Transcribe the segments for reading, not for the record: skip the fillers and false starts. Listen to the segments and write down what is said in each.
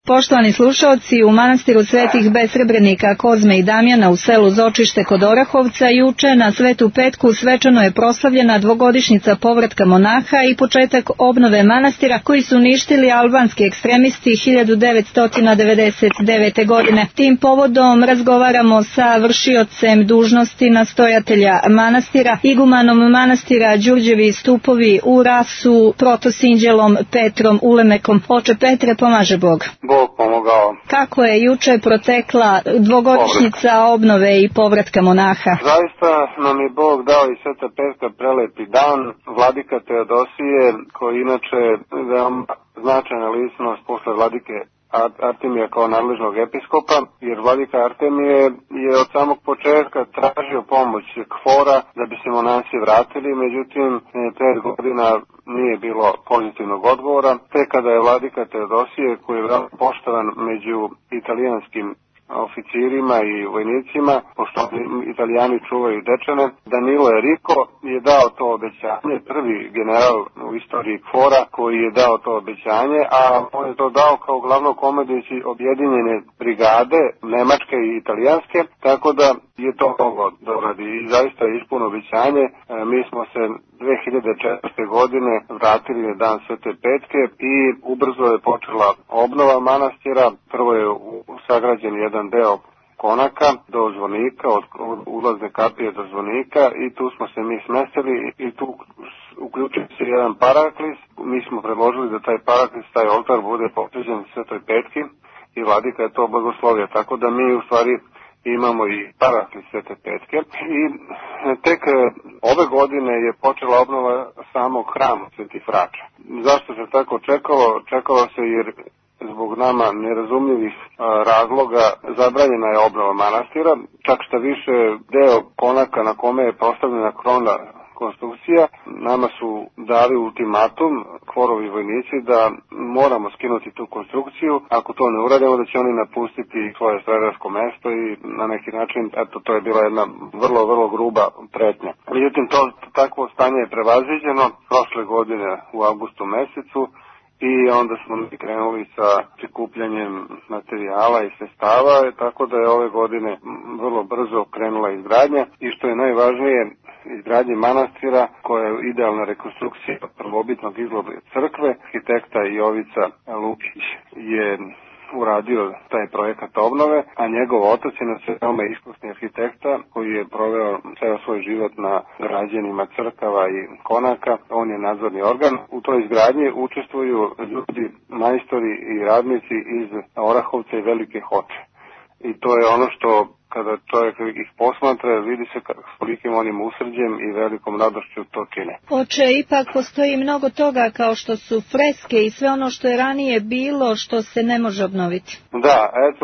Poštovani slušaoci, u manastiru svetih besrebrenika Kozme i Damjana u selu Zočište kod Orahovca juče na Svetu Petku svečano je proslavljena dvogodišnjica povratka monaha i početak obnove manastira koji su uništili albanski ekstremisti 1999. godine. Tim povodom razgovaramo sa vršiocem dužnosti nastojatelja manastira, igumanom manastira Đurđevi stupovi u Rasu, protosinđelom Petrom Ulemekom. Oče Petre, pomaže Bog. Bog pomogao. Kako je juče protekla dvogodišnjica obnove i povratka monaha? Zaista nam je Bog dao i Sveta Petka prelepi dan. Vladika Teodosije, koji inače veoma značajna ličnost posle vladike Artemija kao nadležnog episkopa, jer vladika Artemije je od samog početka tražio pomoć KFOR-a da bi se monasi vratili, međutim 5 godina nije bilo pozitivnog odgovora. Te kada je vladika Teodosije, koji je veoma poštovan među italijanskim oficirima i vojnicima, pošto Italijani čuvaju Dečane, Danilo Enrico je dao to obećanje, prvi general u istoriji KFOR-a koji je dao to obećanje, a on je to dao kao glavno komandujući objedinjene brigade, nemačke i italijanske, tako da je to moglo doradi i zaista je ispuno obećanje. Mi smo se 2004. godine vratili na dan Svete Petke i ubrzo je počela obnova manastira. Prvo je sagrađen jedan deo konaka do zvonika, od ulazne kapije do zvonika, i tu smo se mi smestili i tu uključuje se jedan paraklis. Mi smo predložili da taj paraklis, taj oltar bude posvećen Svetoj Petki i vladika je to blagoslovio, tako da mi u stvari imamo i paraklis Svete Petke. I tek ove godine je počela obnova samog hrama Svetih Vrača. Zašto se tako čekalo? Čekalo se jer zbog nama nerazumljivih razloga zabranjena je obnova manastira, čak šta više deo konaka na kome je postavljena krona konstrukcija, nama su dali ultimatum, KFOR-ovi vojnici, da moramo skinuti tu konstrukciju. Ako to ne uradimo, da će oni napustiti svoje streljarsko mesto i na neki način, eto, to je bila jedna vrlo, vrlo gruba pretnja. Međutim, takvo stanje je prevaziđeno prošle godine u avgustu mesecu i onda smo krenuli sa prikupljanjem materijala i sredstava, tako da je ove godine vrlo brzo krenula izgradnja i što je najvažnije, izgradnje manastira koja je idealna rekonstrukcija prvobitnog izgloba crkve. Arhitekta Jovica Lukić je uradio taj projekat obnove, a njegov otac je veoma iskusni arhitekta koji je proveo ceo svoj život na građenima crkava i konaka. On je nadzorni organ. U toj izgradnji učestvuju ljudi, majstori i radnici iz Orahovca i Velike Hoče. I to je ono što kada čovjek ih posmatra, vidi se s kolikim onim usrđem i velikom radošću to čine. Oče, ipak postoji mnogo toga kao što su freske i sve ono što je ranije bilo što se ne može obnoviti. Da, eto,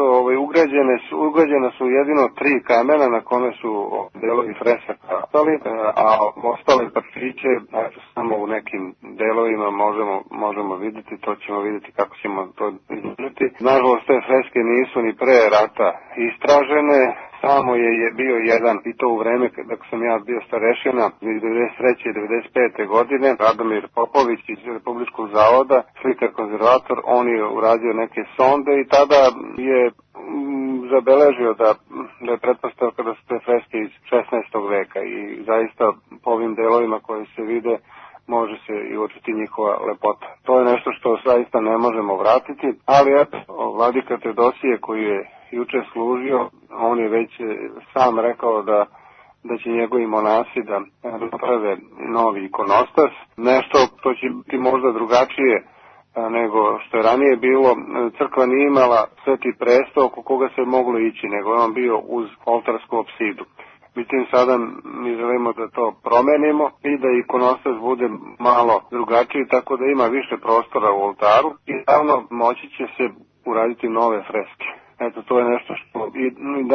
ugrađena su jedino 3 kamena na kome su delovi fresaka ostali, a ostale parčiće, eto, samo u nekim delovima možemo vidjeti, to ćemo vidjeti kako ćemo to izgledati. Nažalost, te freske nisu ni pre rata istražene, samo je bio jedan, i to u vreme dok sam ja bio starešina, 93. i 95. godine, Radomir Popović iz Republičkog zavoda, slikar konzervator, on je uradio neke sonde i tada je zabeležio da je pretpostavka da su te freske iz 16. veka i zaista po ovim delovima koji se vide može se i uočiti njihova lepota. To je nešto što zaista ne možemo vratiti, ali eto, vladika Teodosije koji je juče služio, on je već sam rekao da će njegovi monasi da naprave novi ikonostas, nešto to će biti možda drugačije nego što je ranije bilo. Crkva nije imala sveti presto oko koga se moglo ići, nego je on bio uz oltarsku apsidu. Međutim, sada mi želimo da to promenimo i da ikonostas bude malo drugačiji, tako da ima više prostora u oltaru i naravno moći će se uraditi nove freske. Eto, to je nešto što, i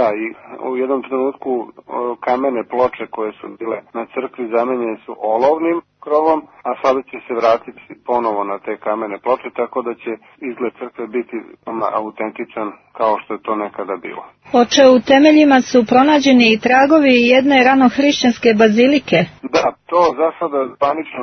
u jednom trenutku kamene ploče koje su bile na crkvi zamenjene su olovnim krovom, a sada će se vratiti ponovo na te kamene ploče, tako da će izgled crkve biti autentičan kao što je to nekada bilo. Oče, u temeljima su pronađeni i tragovi jedne ranohrišćanske bazilike. Da, to za sada panično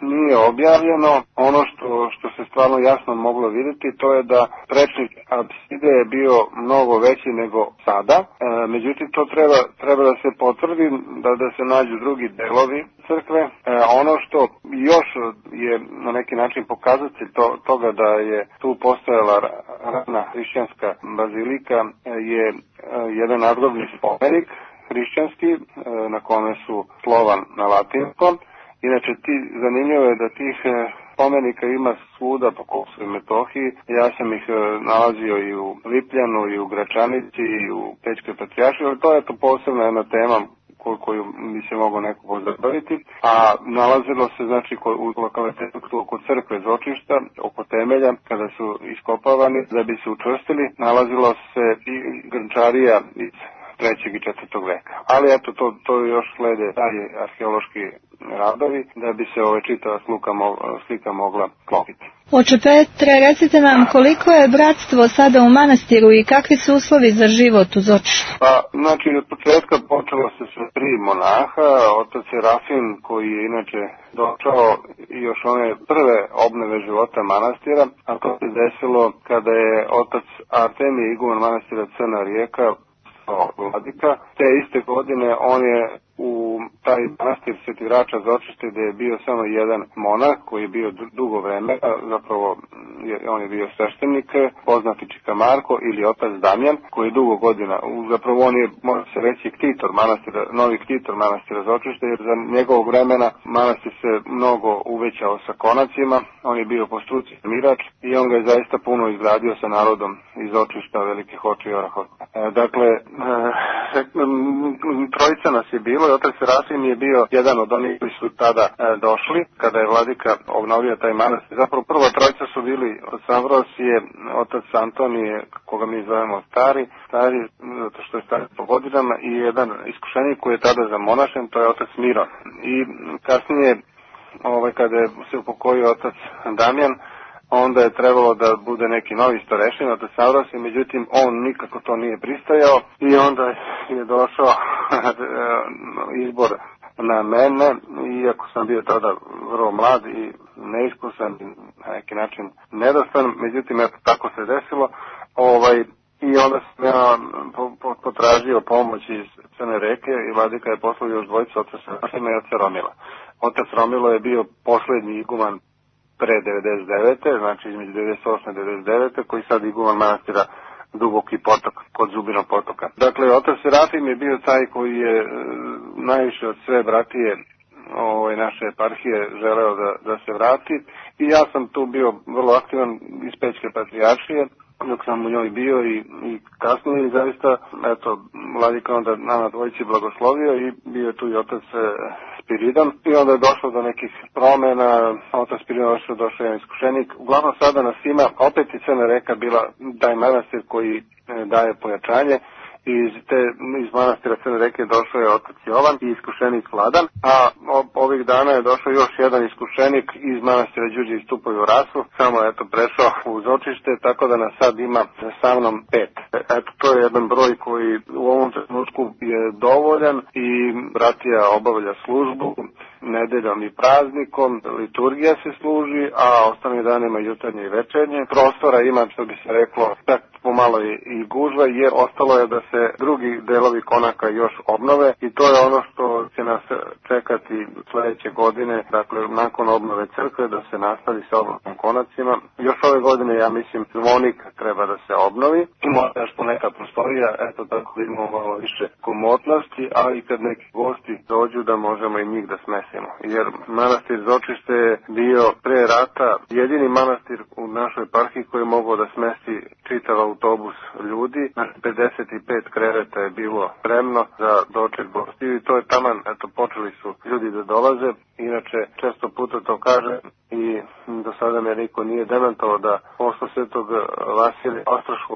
nije objavljeno. Ono što se stvarno jasno moglo vidjeti, to je da prečnik apside je bio mnogo veći nego sada. Međutim, to treba da se potvrdi, da se nađu drugi delovi crkve. Ono što još je na neki način pokazatelj toga da je tu postojala rana hrišćanska bazilika je jedan nadgrobni spomenik hrišćanski na kome su slova na latinskom. Inače, zanimljivo je da tih spomenika ima svuda po Kosovu i Metohiji. Ja sam ih nalazio i u Lipljanu, i u Gračanici, i u Pećkoj Patrijaršiji, ali to je to posebna jedna tema koju bi se moglo neko pozabaviti. A nalazilo se, znači, u lokalitetu oko crkve Zočišta, oko temelja, kada su iskopavani, da bi se učvrstili, nalazilo se i grnčarija iz 3. i 4. veka. Ali eto, to još slede dalje arheološki radovi da bi se čitava slika mogla klopiti. Oče Petre, recite nam koliko je bratstvo sada u manastiru i kakvi su uslovi za život u Zočištu? Pa, znači, od početka počelo se sa 3 monaha, otac Serafim koji je inače došao još one prve obnove života manastira, a to se desilo kada je otac Artemije, iguman manastira Crna Rijeka, vladika. Te iste godine on je u taj manastir Sveti Rača Zočište, gde je bio samo jedan monah koji je bio dugo vreme, zapravo on je bio sveštenik, poznati Čika Marko ili otac Damjan, koji je dugo godina, zapravo on je, može se reći, ktitor manastira, novi ktitor manastira Zočište, jer za njegovog vremena manastir se mnogo uvećao sa konacima, on je bio po struci mirač i on ga je zaista puno izgradio sa narodom iz Zočišta, Velikih Hoči i Orahovice. Dakle, trojica nas je bilo i otac Serafim je bio jedan od onih koji su tada došli kada je vladika obnovio taj manastir. Zapravo prva trojica su bili otac Ambrosije, otac Antonije, koga mi zovemo stari, zato što je stari po godinama, i jedan iskušenik koji je tada zamonašen, to je otac Miron. I kasnije, kada je se upokojio otac Damjan, onda je trebalo da bude neki novi starešin, otac Ambrosije, međutim on nikako to nije pristajao i onda je došao izbor na mene, iako sam bio tada vrlo mlad i neiskusan, na neki način nedostan, međutim eto tako se desilo. I onda sam ja potražio pomoć iz Crne Reke i vladika je poslao još dvojicu, otac Serafima i otac Romila. Otac Romilo je bio poslednji iguman pre 99. znači između 98. i 99. koji sad iguman manastira Duboki potok, kod Zubinog potoka. Dakle, otac Serafim je bio taj koji je najviše od sve bratije naše eparhije želeo da se vrati i ja sam tu bio vrlo aktivan iz Pećke Patrijaršije dok sam u njoj bio i kasnije i zaista, eto, vladika onda nama dvojici blagoslovio i bio je tu i otac Spiridan i onda je došlo do nekih promjena, otac Spiridan došao jedan iskušenik. Uglavnom sada nas ima, opet i Crna Reka bila taj manastir koji daje pojačanje. Iz manastira Crne Reke došao je otac Jovan i iskušenik Vladan, a ovih dana je došao još jedan iskušenik iz manastira Đurđe i Stupovi u Rasu, samo je prešao u Zočište, tako da nas sad ima sa mnom 5. Eto, to je jedan broj koji u ovom trenutku je dovoljan i bratija obavlja službu nedeljom i praznikom, liturgija se služi, a ostalim danima jutarnje i večernje. Prostora ima, što bi se reklo, tak pomalo i gužva, jer ostalo je da se drugi delovi konaka još obnove i to je ono što će nas čekati sledeće godine, dakle nakon obnove crkve, da se nastavi sa obnovom konacima. Još ove godine, ja mislim, zvonik treba da se obnovi i možda još poneka prostorija, eto tako da imamo malo više komotnosti, a i kad neki gosti dođu da možemo i njih da smesimo. Jer manastir Zočište je bio pre rata jedini manastir u našoj eparhiji koji je mogao da smesti čitav autobus ljudi. 55 kreveta je bilo spremno za doček gostiju i to je taman, eto, počeli su ljudi da dolaze. Inače, često puta to kaže i do sada me niko nije demantovao da posle svetog Vasilija Ostroškog,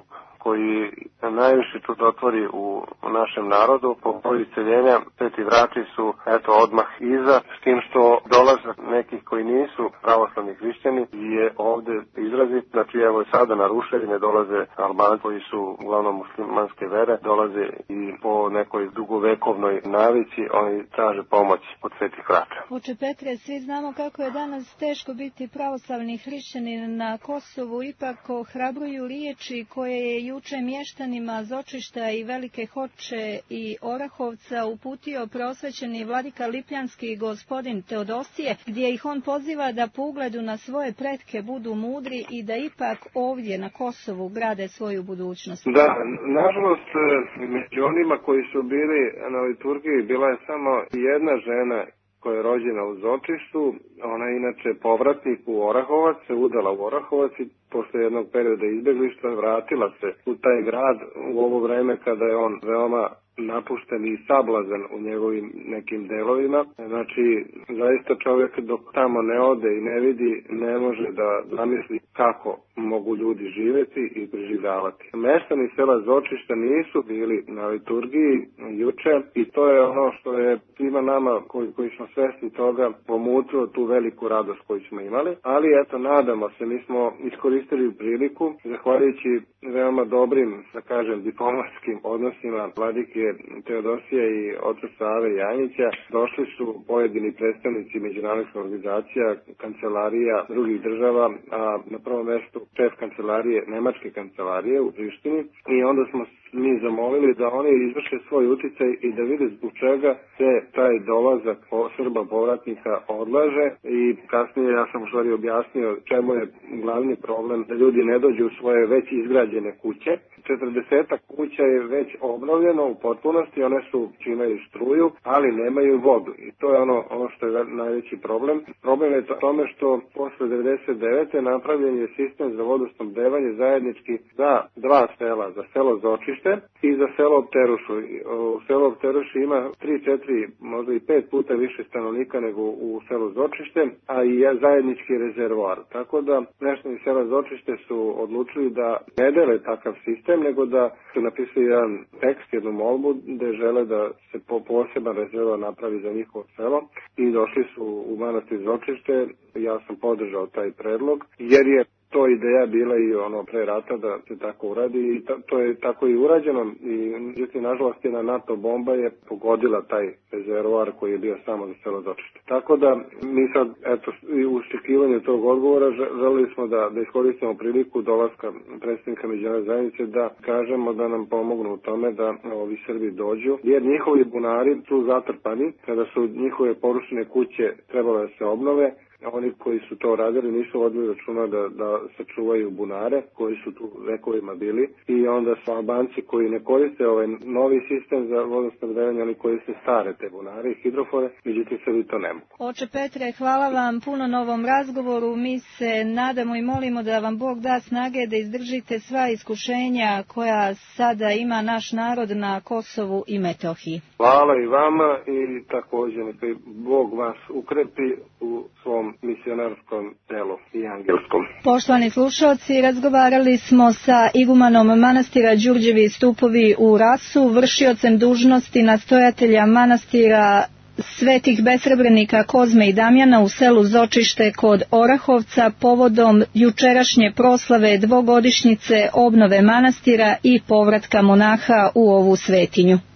koji najviše čudotvori u našem narodu. Po broju iseljenja Sveti Vrači su odmah iza, s tim što dolazak nekih koji nisu pravoslavni hrišćani je ovde izrazit. Znači evo sada na ruševine dolaze Albanci koji su uglavnom muslimanske vere, dolaze i po nekoj dugovekovnoj navici oni traže pomoć od Svetih Vrača. Oče Petre, svi znamo kako je danas teško biti pravoslavni hrišćanin na Kosovu, ipak ohrabruju riječi koje je juče mještanima Zočišta i Velike Hoče i Orahovca uputio preosvećeni vladika Lipljanski gospodin Teodosije, gdje ih on poziva da po ugledu na svoje pretke budu mudri i da ipak ovdje na Kosovu grade svoju budućnost. Da, nažalost, među onima koji su bili na liturgiji bila je samo jedna žena koja je rođena u Zočištu. Ona je inače povratnik u Orahovac, se udala u Orahovac i posle jednog perioda izbjeglištva vratila se u taj grad u ovo vreme kada je on veoma napušten i sablazan u njegovim nekim delovima. Znači, zaista čovjek dok tamo ne ode i ne vidi, ne može da zamisli kako mogu ljudi živjeti i preživljavati. Meštani sela Zočišta nisu bili na liturgiji juče i to je ono što je svima nama koji smo svesni toga pomutilo tu veliku radost koju smo imali. Ali eto, nadamo se, mi smo iskoristili priliku, zahvaljujući veoma dobrim, da kažem, diplomatskim odnosima vladike Teodosija i oca Save Janjića, došli su pojedini predstavnici međunarodnih organizacija, kancelarija drugih država, a na prvom mjestu šef kancelarije, nemačke kancelarije u Prištini, i onda smo mi zamolili da oni izvrše svoj uticaj i da vide zbog čega se taj dolazak Srba povratnika odlaže, i kasnije ja sam u stvari objasnio čemu je glavni problem da ljudi ne dođu u svoje već izgrađene kuće. 40 kuća je već obnovljeno u potpunosti, one su imaju struju, ali nemaju vodu, i to je ono što je najveći problem. Problem je tome što posle 99. napravljen je sistem za vodosnabdevanje zajednički za dva sela, za selo Zočište i za selo Opterušu. U selo Opteruši ima 3-4, možda i 5 puta više stanovnika nego u selu Zočište, a i je zajednički rezervoar. Tako da meštani sela Zočište su odlučili da ne dele takav sistem, nego da su napisali jedan tekst, jednu molbu, gde žele da se poseban rezervoar napravi za njihovo selo, i došli su u manastir Zočište. Ja sam podržao taj predlog, jer je to ideja bila i pre rata da se tako uradi, i to je tako i urađeno. I nažalost jedna NATO bomba je pogodila taj rezervoar koji je bio samo za selo Zočište. Tako da mi sad, u očekivanju tog odgovora želeli smo da iskoristimo priliku dolaska predstavnika međunarodne zajednice, da kažemo da nam pomognu u tome da ovi Srbi dođu, jer njihovi bunari su zatrpani. Kada su njihove porušene kuće trebale da se obnove, oni koji su to radili nisu vodili računa da sačuvaju bunare koji su tu vekovima bili, i onda su Albanci koji ne koriste ovaj novi sistem za vodosnabdevanje, oni koriste stare te bunare i hidrofore, međutim Srbi to ne mogu. Oče Petre, hvala vam puno na ovom razgovoru. Mi se nadamo i molimo da vam Bog da snage da izdržite sva iskušenja koja sada ima naš narod na Kosovu i Metohiji. Hvala i vama, i također neka Bog vas ukrepi u svom misionarskom delu i angelskom. Poštovani slušalci, razgovarali smo sa igumanom manastira Đurđevi stupovi u Rasu, vršiocem dužnosti nastojatelja manastira Svetih besrebrenika Kozme i Damjana u selu Zočište kod Orahovca povodom jučerašnje proslave dvogodišnjice obnove manastira i povratka monaha u ovu svetinju.